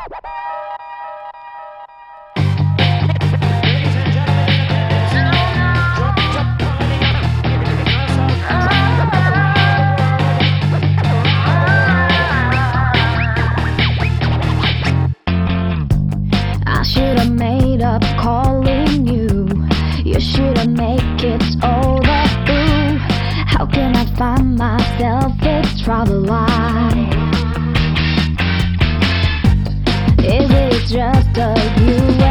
I should've made up calling you. You should've make it over. Ooh, how can I find myself this trouble life? Is it just a you